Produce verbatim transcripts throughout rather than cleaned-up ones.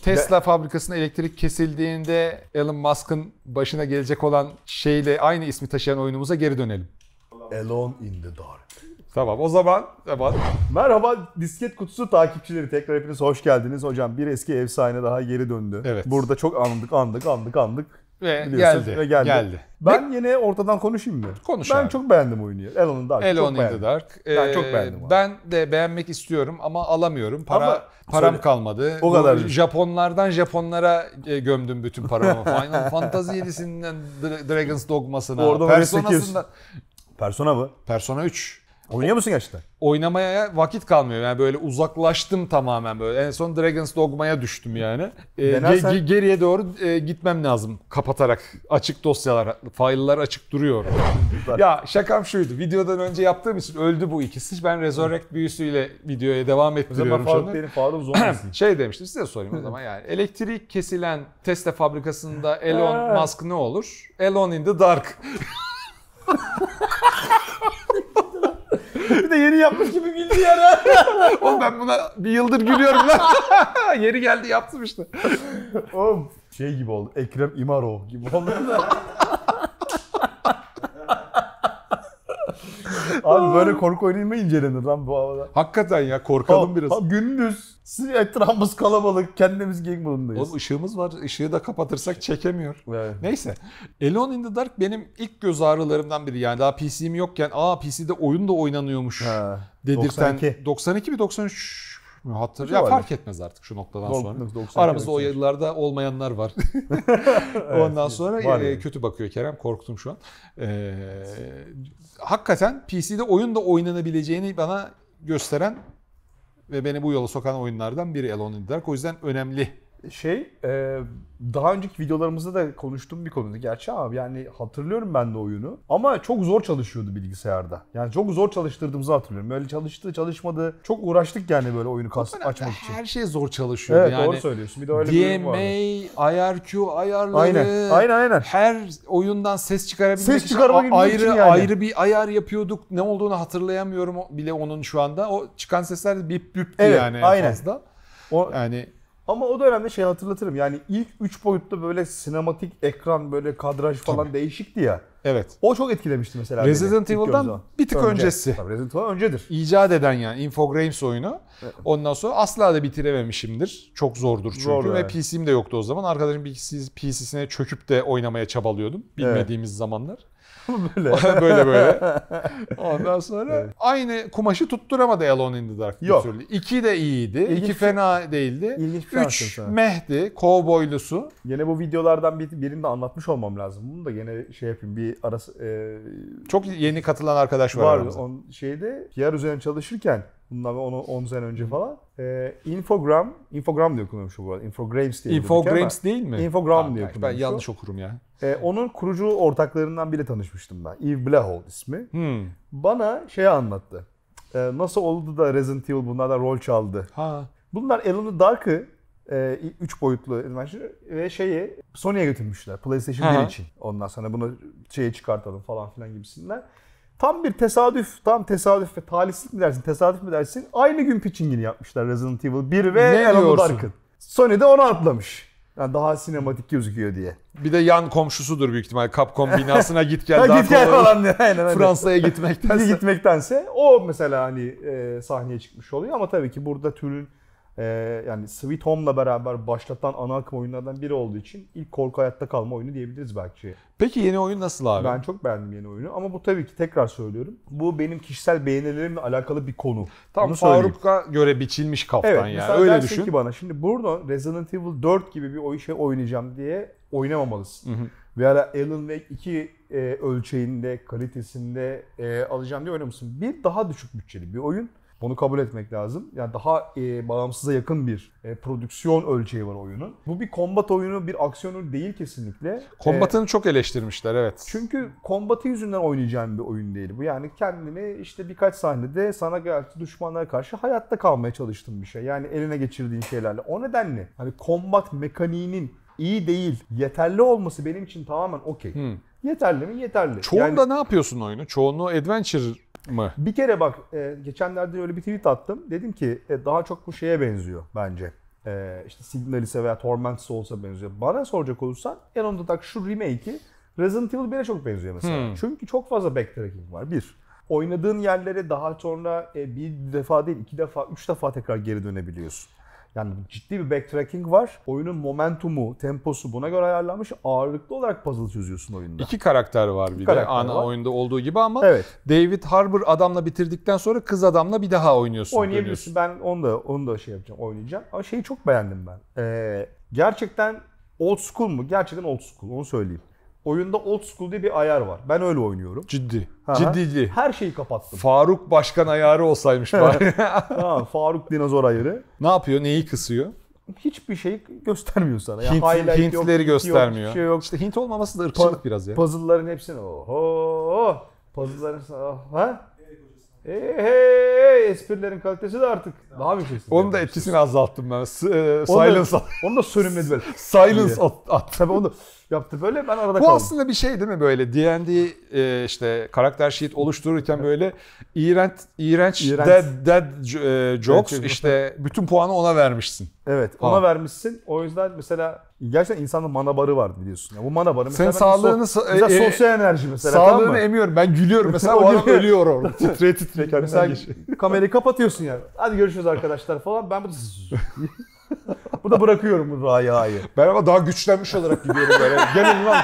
Tesla de... fabrikasında elektrik kesildiğinde Elon Musk'ın başına gelecek olan şeyle aynı ismi taşıyan oyunumuza geri dönelim. Alone in the Dark. Tamam o zaman. Tamam. Merhaba Disket Kutusu takipçileri, tekrar hepiniz hoş geldiniz. Hocam bir eski efsane daha geri döndü. Evet. Burada çok andık andık andık andık. Ve geldi, ve geldi. geldi. Ben ne? Yine ortadan konuşayım mı? Konuş Ben abi. çok beğendim oyunu. Alone in the Dark. Alone in the Dark. Ben ee, çok beğendim. Abi. Ben de beğenmek istiyorum ama alamıyorum. Para ama param söyle. kalmadı. O kadar. Japonlardan Japonlara gömdüm bütün paramı. Final Fantasy yedisinden Dragon's Dogmasına, Oradan Persona'sından. Persona mı? Persona üç. Oynuyor musun gerçekten? Oynamaya vakit kalmıyor. Yani böyle uzaklaştım tamamen böyle. En son Dragon's Dogma'ya düştüm yani. Ee, Denersen... ge- geriye doğru e, gitmem lazım kapatarak. Açık dosyalar, file'lar açık duruyor. Ya şakam şuydu. Videodan önce yaptığım için öldü bu ikisi. Ben Resurrect büyüsüyle videoya devam ettiriyorum şu anda. Benim Faruk Zona'sın. Şey demiştim, size sorayım o zaman yani. Elektrik kesilen Tesla fabrikasında Elon Musk ne olur? Alone in the Dark. Bir de yeni yapmış gibi güldü ya. Oğlum ben buna bir yıldır gülüyorum lan. Yeri geldi yaptım işte. Oğlum şey gibi oldu. Ekrem İmarov gibi oldu. Abi böyle korku oyunu mu incelenir lan bu havada? Hakikaten ya korkalım ha, biraz. Ha, gündüz etrafımız kalabalık, kendimiz gang modundayız. Oğlum ışığımız var. Işığı da kapatırsak çekemiyor. Evet. Neyse. Alone in the Dark benim ilk göz ağrılarımdan biri. Yani daha P C'm yokken aa P C'de oyun da oynanıyormuş ha, dedirten. doksan iki. doksan iki mi doksan üç mü hatır? Ya fark etmez artık şu noktadan sonra. doksan iki, aramızda o yıllarda olmayanlar var. Ondan evet, sonra var yani. Kötü bakıyor Kerem. Korktum şu an. Ee, hakikaten P C'de oyun da oynanabileceğini bana gösteren ve beni bu yola sokan oyunlardan biri Alone in the Dark. O yüzden önemli. Şey, e, daha önceki videolarımızda da konuştuğum bir konuydu gerçi abi. Yani hatırlıyorum ben de oyunu. Ama çok zor çalışıyordu bilgisayarda. Yani çok zor çalıştırdığımızı hatırlıyorum. Böyle çalıştı, çalışmadı. Çok uğraştık yani böyle oyunu kas, açmak için. Her şey zor çalışıyordu evet, yani. Evet doğru söylüyorsun. Bir de öyle D M A, bir durum vardı. I R Q ayarları. Aynen, aynen, aynen. Her oyundan ses çıkarabilmek ses için ayrı, için yani. ayrı bir ayar yapıyorduk. Ne olduğunu hatırlayamıyorum bile onun şu anda. O çıkan sesler de bip büptü evet, yani aynen. fazla. O... Yani ama o dönemde şey hatırlatırım yani ilk üç boyutta böyle sinematik ekran böyle kadraj falan Tabii. değişikti ya. Evet. O çok etkilemişti mesela. Resident Evil'dan bir tık Önce. öncesi. Tabii Resident Evil öncedir. İcat eden yani Infogrames oyunu. Evet. Ondan sonra asla da bitirememişimdir. Çok zordur çünkü Zor, ve evet. P C'm de yoktu o zaman. Arkadaşım P C'sine çöküp de oynamaya çabalıyordum bilmediğimiz evet. zamanlar. böyle. böyle böyle. Ondan sonra evet. aynı kumaşı tutturamadı Alone in the Dark. Yok. Bir türlü. İki de iyiydi. İlginç İki fena değildi. İlginç Üç mehdi. Kovboylusu. Yine bu videolardan bir, birini de anlatmış olmam lazım. Bunu da gene şey yapayım bir arası. E, Çok yeni katılan arkadaş var. Var. On, şeyde P R üzerine çalışırken bundan on sene önce falan. E, Infogram, Infogram diye okunuyormuş bu arada. Infogrames diye. Infogrames değil mi? Infogram tamam, diye okunuyormuş. Ben yanlış okurum ya. E, onun kurucu ortaklarından biri tanışmıştım ben. Yves Blehold ismi. Hmm. Bana şey anlattı. E, nasıl oldu da Resident Evil bunlardan rol çaldı. Ha. Bunlar Alone in the Dark'ı üç boyutlu ve şeyi Sony'ye götürmüşler. PlayStation ha. bir için. Ondan sonra bunu şeye çıkartalım falan filan gibisinden. Tam bir tesadüf, tam tesadüf ve talihsizlik mi dersin, tesadüf mi dersin? Aynı gün pitchingini yapmışlar Resident Evil bir ve Alone in the Dark'ın. Sony de onu atlamış. Yani daha sinematik gözüküyor diye. Bir de yan komşusudur büyük ihtimal. Capcom binasına git gel daha git gel falan diye. Aynen, Fransa'ya gitmektense. gitmektense o mesela hani e, sahneye çıkmış oluyor ama tabii ki burada türün e, yani Sweet Home'la beraber başlatan ana akım oyunlardan biri olduğu için ilk korku hayatta kalma oyunu diyebiliriz belki. Peki yeni oyun nasıl abi? Ben çok beğendim yeni oyunu ama bu tabii ki tekrar söylüyorum. Bu benim kişisel beğenilerimle alakalı bir konu. Tam Faruk'a göre biçilmiş kaftan evet, yani. Öyle düşün. Ki bana şimdi burada Resident Evil dört gibi bir oyun şey oynayacağım diye oynamamalısın. Hı hı. Veya Alan Wake iki e, ölçeğinde, kalitesinde e, alacağım diye oynamışsın. Bir daha düşük bütçeli bir oyun. Bunu kabul etmek lazım. Yani daha e, bağımsıza yakın bir e, prodüksiyon ölçeği var oyunun. Bu bir combat oyunu, bir aksiyon oyunu değil kesinlikle. Combat'ını e, çok eleştirmişler evet. Çünkü combat'ı yüzünden oynayacağın bir oyun değil bu. Yani kendini işte birkaç sahnede sana karşı düşmanlara karşı hayatta kalmaya çalıştığın bir şey. Yani eline geçirdiğin şeylerle. O nedenle hani combat mekaniğinin iyi değil, yeterli olması benim için tamamen okey. Hmm. Yeterli mi? Yeterli. Çoğunda yani, ne yapıyorsun oyunu? Çoğunluğu adventure mı? Bir kere bak e, geçenlerde öyle bir tweet attım. Dedim ki e, daha çok bu şeye benziyor bence. Ee, işte Signalis'e veya Torments'e olsa benziyor. Bana soracak olursan Alone in the Dark şu remake'i Resident Evil bir'e çok benziyor mesela. Hmm. Çünkü çok fazla backtracking var. Bir, oynadığın yerlere daha sonra bir defa değil, iki defa, üç defa tekrar geri dönebiliyorsun. Yani ciddi bir backtracking var. Oyunun momentumu, temposu buna göre ayarlanmış. Ağırlıklı olarak puzzle çözüyorsun oyunda. İki karakter var bir karakter de ana var. Oyunda olduğu gibi ama evet. David Harbour adamla bitirdikten sonra kız adamla bir daha oynuyorsun. Oynayabilirsin. Ben onu da onu da şey yapacağım, oynayacağım. Ama şeyi çok beğendim ben. Ee, gerçekten old school mu? Gerçekten old school, onu söyleyeyim. Oyunda old school diye bir ayar var. Ben öyle oynuyorum. Ciddi. Aha. Ciddi. Her şeyi kapattım. Faruk Başkan ayarı olsaymış bari. Tamam, Faruk dinozor ayarı. Ne yapıyor? Neyi kısıyor? Hiçbir şey göstermiyor sana. Hint, yani Hintleri yok, göstermiyor. Yok, şey yok. İşte Hint olmaması da ırkçılık pa- biraz ya. Puzzle'ların hepsini oho. Puzzle'ların oh, ha? Hey hey, esprilerin kalitesi de artık daha bir şey. Onun da etkisini azalttım ben. S- e, silence at. Onu da sönümledi böyle. Silence at. at. Tabii onu yaptı böyle, ben arada Bu kaldım. Bu aslında bir şey değil mi böyle D and D e, işte karakter sheet oluştururken böyle iğrenç iğrenç, iğrenç. dead, dead e, jokes evet, işte bütün puanı ona vermişsin. Evet, ona ha. vermişsin. O yüzden mesela gerçekten insanda mana barı vardı biliyorsun. Ya bu mana barı mesela sen sağlığını so- e, mesela sosyal enerji mesela. Sağlığını tamam emiyorum. Ben gülüyorum mesela o adam ölüyor orada. Titre titre kendine geçiyor. Kamerayı kapatıyorsun yani. Hadi görüşürüz arkadaşlar falan. Ben bu burada bırakıyorum bu rayayı. Ben ama daha güçlenmiş olarak gidiyorum böyle. Gelin lan.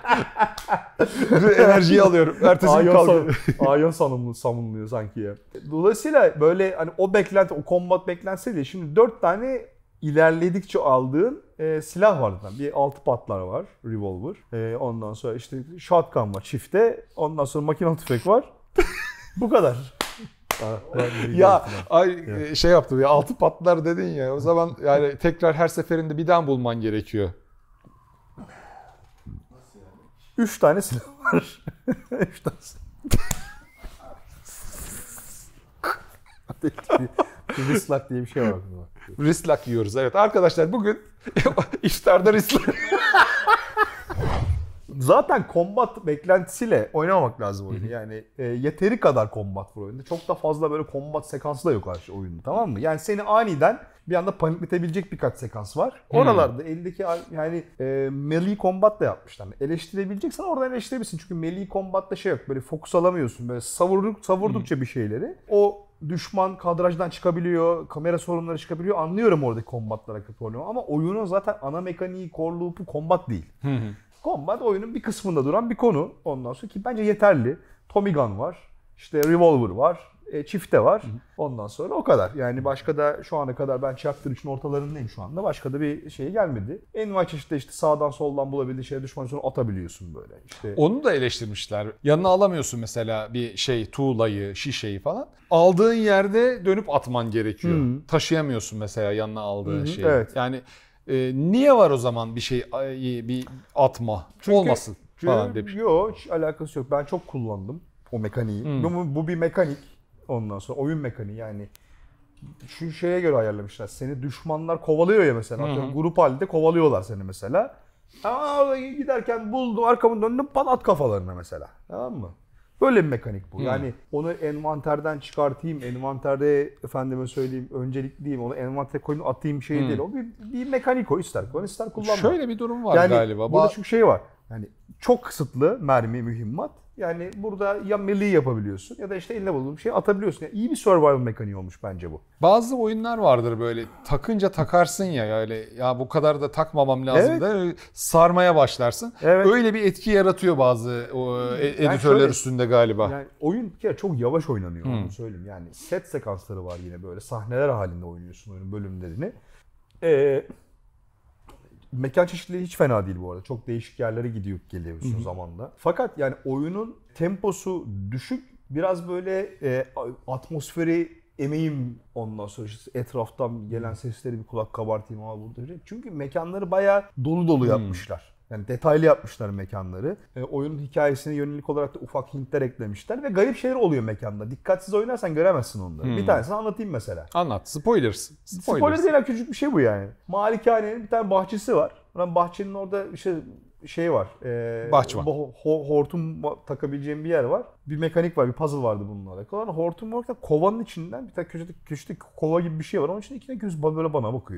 Enerjiyi alıyorum. Ertesi gün kalkıyorum. Ayon sanımlı, sanımlıyor sanki ya. Dolayısıyla böyle hani o beklenti, o combat beklentisiyle şimdi dört tane ilerledikçe aldığın e, silah var. Bir altı patlar var, revolver. E, ondan sonra işte shotgun var çifte. Ondan sonra makinalı tüfek var. Bu kadar. Ya ay şey yaptım ya altı patlar dedin ya o zaman yani tekrar her seferinde bir daha bulman gerekiyor. Üç tane silah var. Üç tane Rislak diye bir şey var. Rislak yiyoruz evet arkadaşlar bugün iftarda rislak. Zaten combat beklentisiyle oynamamak lazım oyunu. Yani e, yeteri kadar combat var oyunda. Çok da fazla böyle combat sekansı da yok karşı oyunda, tamam mı? Yani seni aniden bir anda panikletebilecek birkaç sekans var. Oralarda eldeki yani e, melee combat da yapmışlar. Yani eleştirebileceksen oradan eleştirebilirsin. Çünkü melee combat'ta şey yok. Böyle fokus alamıyorsun. Böyle savurduk, savurdukça hmm. bir şeyleri. O düşman kadrajdan çıkabiliyor, kamera sorunları çıkabiliyor. Anlıyorum oradaki combat'lara problemi ama oyunun zaten ana mekaniği, core loop'u combat değil. Hmm. Combat oyunun bir kısmında duran bir konu. Ondan sonra ki bence yeterli. Tommy gun var, işte revolver var, e, çifte var. Hı hı. Ondan sonra o kadar. Yani başka da şu ana kadar ben chapter üçün ortalarındayım şu anda. Başka da bir şey gelmedi. En çeşitli işte sağdan soldan bulabildiği şeye düşman sonra atabiliyorsun böyle. İşte onu da eleştirmişler. Yanına alamıyorsun mesela bir şey tuğlayı, şişeyi falan. Aldığın yerde dönüp atman gerekiyor. Hı. Taşıyamıyorsun mesela yanına aldığı şeyi. Evet. Yani Ee, niye var o zaman bir şey bir atma çünkü, olmasın falan demiş. Yok hiç alakası yok. Ben çok kullandım o mekaniği. Hmm. Bu, bu bir mekanik ondan sonra oyun mekaniği yani şu şeye göre ayarlamışlar. Seni düşmanlar kovalıyor ya mesela. Hmm. Grup halinde kovalıyorlar seni mesela. Aa giderken buldum arkamı döndüm pat at kafalarına mesela. Tamam mı? Böyle bir mekanik bu. Hmm. Yani onu envanterden çıkartayım, envanterde efendime söyleyeyim öncelikliyim, onu envantere koyayım atayım şey hmm. değil. O bir, bir mekanik o ister kullan ister kullanma. Şöyle bir durum var yani galiba. Burada çünkü şey var. Yani çok kısıtlı mermi mühimmat. Yani burada ya melee yapabiliyorsun ya da işte eline bulduğun bir şey atabiliyorsun. Yani iyi bir survival mekaniği olmuş bence bu. Bazı oyunlar vardır böyle takınca takarsın ya öyle ya bu kadar da takmamam lazım evet. da sarmaya başlarsın. Evet. Öyle bir etki yaratıyor bazı o editörler yani şöyle, üstünde galiba. Yani oyun bir kere çok yavaş oynanıyor hmm. onu söyleyeyim. Yani set sekansları var yine böyle sahneler halinde oynuyorsun oyunun bölümlerini. Eee mekan çeşitliliği hiç fena değil bu arada. Çok değişik yerlere gidiyor geliyorsun Hı-hı. zamanda. Fakat yani oyunun temposu düşük. Biraz böyle e, atmosferi emeyim ondan sonra işte etraftan gelen sesleri bir kulak kabartayım ama burada. Çünkü mekanları bayağı dolu dolu yapmışlar. Yani detaylı yapmışlar mekanları. E, oyunun hikayesine yönelik olarak da ufak hintler eklemişler ve garip şeyler oluyor mekanda. Dikkatsiz oynarsan göremezsin onları. Hmm. Bir tanesini anlatayım mesela. Anlat. Spoilers. Spoilers. Spoiler değil, küçük bir şey bu yani. Malikanenin bir tane bahçesi var. Bahçenin orada işte şey var. E, Bahçıvan. Ho- hortum takabileceğim bir yer var. Bir mekanik var, bir puzzle vardı bununla alakalı. Hortum varken kovanın içinden bir tane köşede, köşede kova gibi bir şey var. Onun içinde iki tane göz böyle bana bakıyor.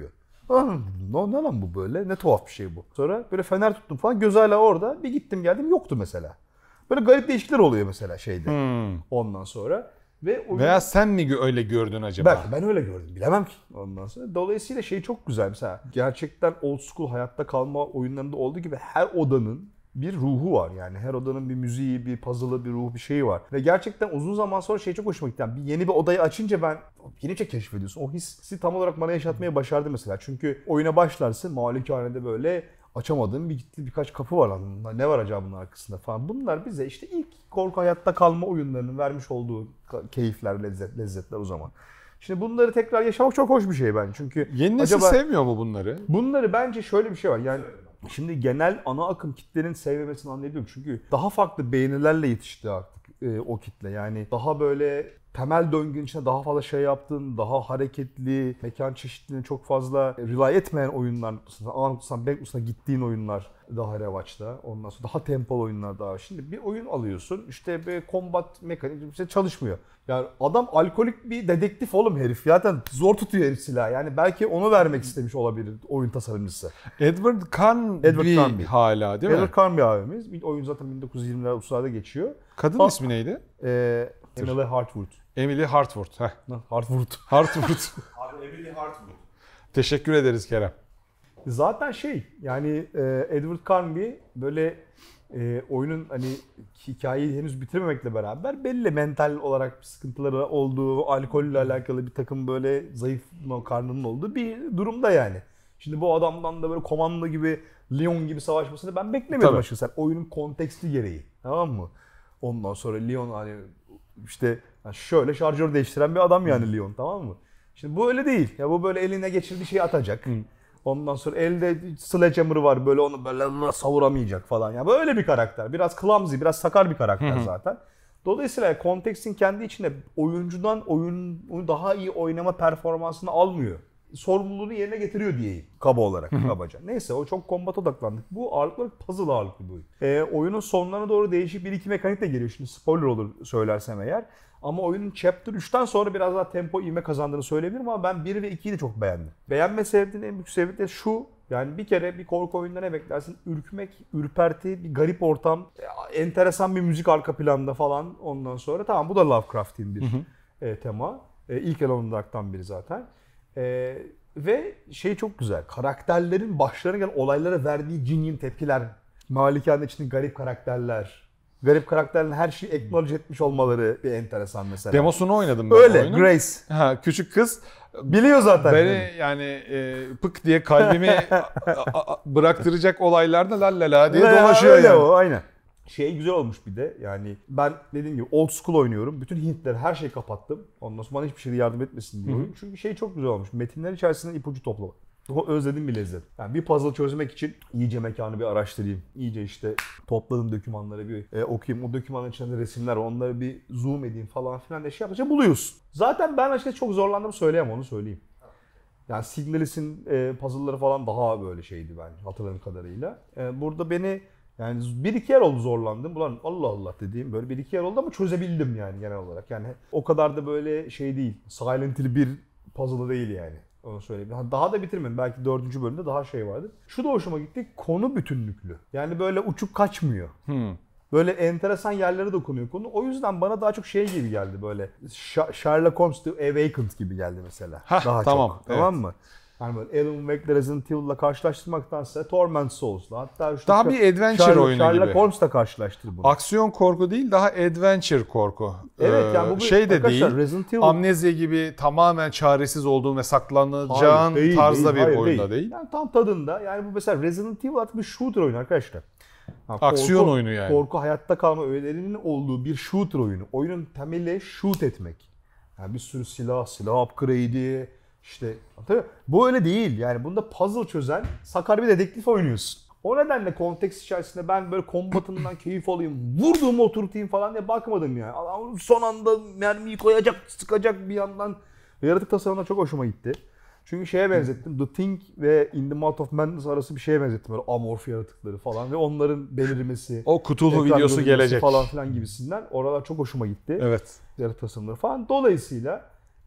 Ne, ne lan bu böyle? Ne tuhaf bir şey bu. Sonra böyle fener tuttum falan. Göz hala orada. Bir gittim geldim yoktu mesela. Böyle garip değişiklikler oluyor mesela şeyde. Hmm. Ondan sonra. Ve oyun... Veya sen mi öyle gördün acaba? Belki ben öyle gördüm. Bilemem ki. Ondan sonra. Dolayısıyla şey çok güzel. Mesela gerçekten old school hayatta kalma oyunlarında olduğu gibi her odanın bir ruhu var yani. Her odanın bir müziği, bir puzzle'ı, bir ruhu, bir şeyi var. Ve gerçekten uzun zaman sonra şey çok hoşuma gitti. Yani bir yeni bir odayı açınca ben yeni şey keşfediyorsun. O hissi tam olarak bana yaşatmaya başardı mesela. Çünkü oyuna başlarsın malikanede böyle açamadığın bir gitti birkaç kapı var aslında. Ne var acaba bunun arkasında falan. Bunlar bize işte ilk korku hayatta kalma oyunlarının vermiş olduğu keyifler, lezzet, lezzetler o zaman. Şimdi bunları tekrar yaşamak çok hoş bir şey bence. Çünkü yeni nesil acaba, sevmiyor mu bunları? Bunları bence şöyle bir şey var. Yani şimdi genel ana akım kitlenin sevmemesini anlayabiliyorum. Çünkü daha farklı beğenilerle yetişti artık e, o kitle. Yani daha böyle temel döngünün içinde daha fazla şey yaptığın, daha hareketli, mekan çeşitliliğine çok fazla rely etmeyen oyunlar noktasında, ana noktasından B noktasına gittiğin oyunlar daha revaçta. Ondan sonra daha tempolu oyunlar daha. Şimdi bir oyun alıyorsun, işte bir combat mekanizması çalışmıyor. Yani adam alkolik bir dedektif oğlum herif. Zaten zor tutuyor herif silahı. Yani belki onu vermek istemiş olabilir oyun tasarımcısı. Edward Carnby hala değil mi? Edward Carnby abimiz. Oyun zaten bin dokuz yüz yirmiler otuzlarda geçiyor. Kadın ha, ismi neydi? E, Emily Hartwood. Emily Hartwood. Heh. Hartwood. Hartwood. Abi Emily Hartwood. Teşekkür ederiz Kerem. Zaten şey yani e, Edward Carnby böyle e, oyunun hani hikayeyi henüz bitirmemekle beraber belli mental olarak sıkıntıları olduğu, alkolle alakalı bir takım böyle zayıf karnının olduğu bir durumda yani. Şimdi bu adamdan da böyle komando gibi, Leon gibi savaşmasını ben beklemiyordum açıkçası. Oyunun konteksti gereği. Tamam mı? Ondan sonra Leon hani işte şöyle şarjör değiştiren bir adam yani Leon, tamam mı? Şimdi bu öyle değil. Ya bu böyle eline geçirdiği şeyi atacak. Hı. Ondan sonra elde sledgehammer'ı var böyle onu böyle savuramayacak falan. Ya böyle bir karakter. Biraz clumsy, biraz sakar bir karakter Hı. zaten. Dolayısıyla kontekstin kendi içinde oyuncudan oyun, oyun daha iyi oynama performansını almıyor. Sorumluluğunu yerine getiriyor diyeyim kaba olarak, kabaca. Neyse o çok kombat odaklandık. Bu ağırlıklı puzzle ağırlıklı bir oyun. Ee, oyunun sonlarına doğru değişik bir iki mekanik de geliyor. Şimdi spoiler olur söylersem eğer. Ama oyunun Chapter üçten sonra biraz daha tempo ivme kazandığını söyleyebilirim ama ben bir ve ikiyi de çok beğendim. Beğenme sebebinin en büyük sebebi de şu. Yani bir kere bir korku oyununda ne beklersin? Ürkmek, ürperti, bir garip ortam, enteresan bir müzik arka planda falan ondan sonra. Tamam bu da Lovecraft'in bir hı hı. E, tema. E, ilk Alone in the Dark'tan biri zaten. E, ve şey çok güzel. Karakterlerin başlarına gelen olaylara verdiği cinyin tepkiler. Malikane'nin içinde garip karakterler. Garip karakterlerin her şeyi acknowledge etmiş olmaları bir enteresan mesela. Demosunu oynadım ben. Öyle, oyunun. Grace. Ha, küçük kız. Biliyor zaten. Beni yani e, pık diye kalbimi a, a, bıraktıracak olaylarda la la la diye dolaşıyor öyle yani. O, aynen. Şey güzel olmuş bir de yani ben dediğim gibi old school oynuyorum. Bütün hintleri her şeyi kapattım. Ondan sonra bana hiçbir şeyde yardım etmesin diye oyun. Çünkü şey çok güzel olmuş. Metinler içerisinde ipucu toplamak. O özlediğim bir lezzet. Yani bir puzzle çözmek için iyice mekanı bir araştırayım. İyice işte topladığım dokümanları bir e, okuyayım. O dokümanın içinde resimler var. Onları bir zoom edeyim falan filan de şey yapınca buluyorsun. Zaten ben açıkçası çok zorlandım söyleyemem onu söyleyeyim. Yani Signalis'in e, puzzle'ları falan daha böyle şeydi bence hatırladığım kadarıyla. E, burada beni yani bir iki yer oldu zorlandım. Ulan Allah Allah dediğim böyle bir iki yer oldu ama çözebildim yani genel olarak. Yani o kadar da böyle şey değil. Silent Hill bir puzzle değil yani. Onu söyleyeyim. Daha da bitirmedim. Belki dördüncü bölümde daha şey vardı. Şu da hoşuma gitti. Konu bütünlüklü. Yani böyle uçup kaçmıyor. Hmm. Böyle enteresan yerlere dokunuyor konu. O yüzden bana daha çok şey gibi geldi böyle. Sherlock Holmes The Awakened gibi geldi mesela. Hah, daha tamam. çok. Evet. Tamam mı? Yani böyle Alan Wake'le Resident Evil'la karşılaştırmaktansa Torment Souls'la hatta şu daha bir adventure Sherlock, oyunu Sherlock gibi. Sherlock Holmes'la karşılaştır bunu. Aksiyon korku değil daha adventure korku. Evet yani bu bir, şey de değil. Resident Evil... Amnezya gibi tamamen çaresiz olduğun ve saklanacağın hayır, değil, tarzda değil, bir hayır, oyunda değil. değil. Yani tam tadında. Yani bu mesela Resident Evil artık bir shooter oyunu arkadaşlar. Yani aksiyon korku, oyunu yani. Korku hayatta kalma öğelerinin olduğu bir shooter oyunu. Oyunun temeli shoot etmek. Yani bir sürü silah, silah upgrade'i, işte tabii bu öyle değil. Yani bunda puzzle çözen sakar bir dedektif oynuyorsun. O nedenle konteks içerisinde ben böyle kombatından keyif alayım, vurduğumu oturtayım falan diye bakmadım yani. Adam son anda mermiyi koyacak, sıkacak bir yandan. Yaratık tasarımına çok hoşuma gitti. Çünkü şeye benzettim. The Thing ve In the Mouth of Madness arası bir şeye benzettim. Böyle amorf yaratıkları falan ve onların belirmesi. O Cthulhu videosu gelecek. Falan filan gibisinden. Oralar çok hoşuma gitti. Evet. Yaratık tasarımları falan. Dolayısıyla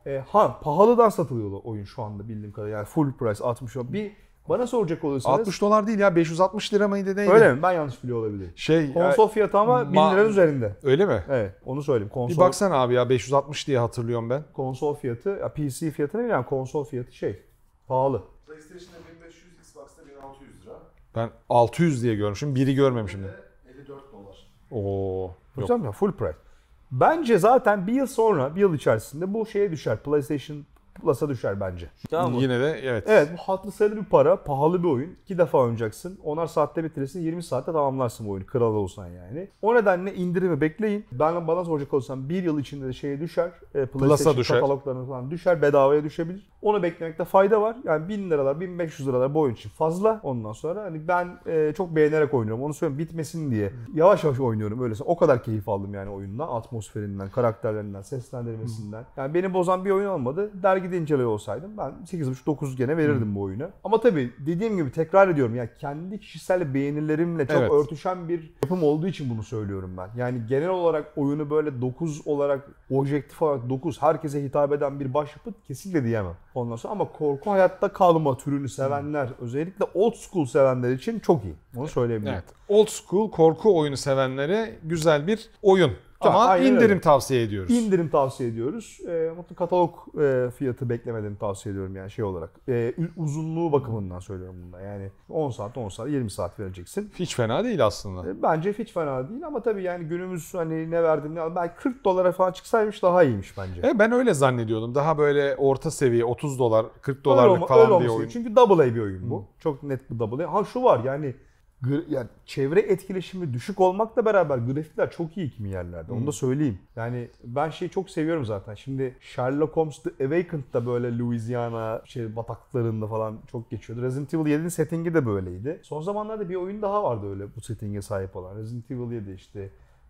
E, ha pahalıdan satılıyor oyun şu anda bildiğim kadarıyla. Yani full price altmış dolar. Bir bana soracak olursanız. altmış dolar değil ya, beş yüz altmış lira mıydı neydi? Öyle mi? Ben yanlış biliyor olabilirim. Şey, konsol fiyatı ama bin liranın üzerinde. Öyle mi? Evet, onu söyleyeyim. Konsol, bir baksana abi ya, beş yüz altmış diye hatırlıyorum ben. Konsol fiyatı, ya P C fiyatını bilmiyorum, konsol fiyatı şey pahalı. PlayStation'da bin beş yüz, Xbox'ta bin altı yüz lira. Ben altı yüz diye görmüşüm. Biri görmemişim de. elli dört dolar. Oo. Hocam ya full price. Bence zaten bir yıl sonra, bir yıl içerisinde bu şeye düşer. PlayStation Plus'a düşer bence. Tamam mı? Yine de evet. Evet, bu hatırı sayılı bir para, pahalı bir oyun. İki defa oynayacaksın. onar saatte bitirirsin, yirmi saatte tamamlarsın bu oyunu. Kral olsan yani. O nedenle indirimi bekleyin. Ben bana soracak olsam bir yıl içinde de şeye düşer. E, PlayStation düşer. kataloglarına falan düşer. Bedavaya düşebilir. Onu beklemekte fayda var. Yani bin liralar, bin beş yüz liralar bu oyun için fazla. Ondan sonra hani ben e, çok beğenerek oynuyorum. Onu söyleyeyim, bitmesin diye. Yavaş yavaş oynuyorum öyleyse. O kadar keyif aldım yani oyundan. Atmosferinden, karakterlerinden, seslendirmesinden. Yani beni bozan bir oyun olmadı. Dergi inceliyor olsaydım ben sekiz buçuk dokuz gene verirdim bu oyuna. Ama tabii dediğim gibi tekrar ediyorum ya, kendi kişisel beğenilerimle çok Evet. örtüşen bir yapım olduğu için bunu söylüyorum ben. Yani genel olarak oyunu böyle dokuz olarak, objektif olarak dokuz, herkese hitap eden bir başyapıt kesinlikle diyemem. Ondan sonra ama korku hayatta kalma türünü sevenler, özellikle old school sevenler için çok iyi. Onu söyleyebilirim. Evet. Old school korku oyunu sevenlere güzel bir oyun. Ama aynen indirim öyle. tavsiye ediyoruz. İndirim tavsiye ediyoruz. E, mutlu katalog e, fiyatı beklemediğini tavsiye ediyorum yani şey olarak. E, uzunluğu bakımından söylüyorum bunda. Yani on saat, on saat, yirmi saat vereceksin. Hiç fena değil aslında. E, bence hiç fena değil ama tabii yani günümüz hani ne verdim ne aldım. Belki kırk dolara falan çıksaymış daha iyiymiş bence. E, ben öyle zannediyordum. Daha böyle orta seviye otuz dolar, kırk Öyle dolarlık olma- falan öyle bir olması oyun. Çünkü double A bir oyun bu. Çok net bir double A. Ha şu var yani yani çevre etkileşimi düşük olmakla beraber grafikler çok iyi kimi yerlerde. Onu da söyleyeyim. Yani ben şeyi çok seviyorum zaten. Şimdi Sherlock Holmes The Awakened'da böyle Louisiana şey bataklıklarında falan çok geçiyordu. Resident Evil yedinin settingi de böyleydi. Son zamanlarda bir oyun daha vardı öyle bu settinge sahip olan. Resident Evil yedi işte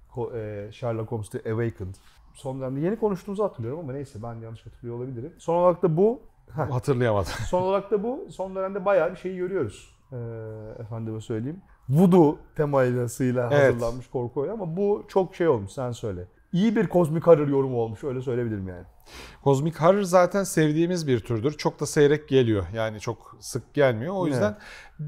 Sherlock Holmes The Awakened. Son dönemde yeni konuştuğumuzu hatırlıyorum ama neyse ben yanlış hatırlıyor olabilirim. Son olarak da bu Hatırlayamadım. Son olarak da bu. Son dönemde bayağı bir şey görüyoruz. Ee, efendime söyleyeyim. Voodoo temasıyla Evet. hazırlanmış korku oyunu ama bu çok şey olmuş, sen söyle. İyi bir Cosmic Horror yorumu olmuş, öyle söyleyebilirim yani. Cosmic Horror zaten sevdiğimiz bir türdür. Çok da seyrek geliyor. Yani çok sık gelmiyor. O yüzden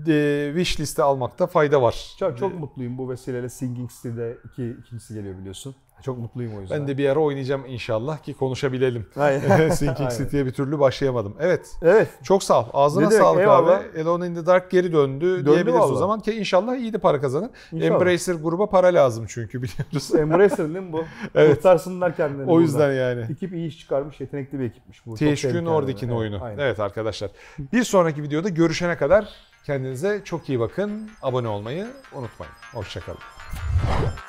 e, wish liste almakta fayda var. Çok, çok mutluyum bu vesileyle. Singing City'de iki, ikincisi geliyor biliyorsun. Çok mutluyum o yüzden. Ben de bir ara oynayacağım inşallah ki konuşabilelim. Aynen. Sinking City'ye bir türlü başlayamadım. Evet. Evet. Çok sağ ol. Ağzına Ne demek, sağlık eyvallah. abi. Alone in the Dark geri döndü, Döndü diyebiliriz vallahi. o zaman ki inşallah iyi de para kazanır. İnşallah. Embracer gruba para lazım çünkü biliyoruz. Embracer değil mi bu? Evet. Kurtarsınlar kendilerini. O yüzden buradan. yani. Ekip iyi iş çıkarmış, yetenekli bir ekipmiş bu. Çok T H Q sevdim Nordic'in kendilerini. oyunu. Evet, aynen. Evet arkadaşlar. Bir sonraki videoda görüşene kadar kendinize çok iyi bakın. Abone olmayı unutmayın. Hoşçakalın.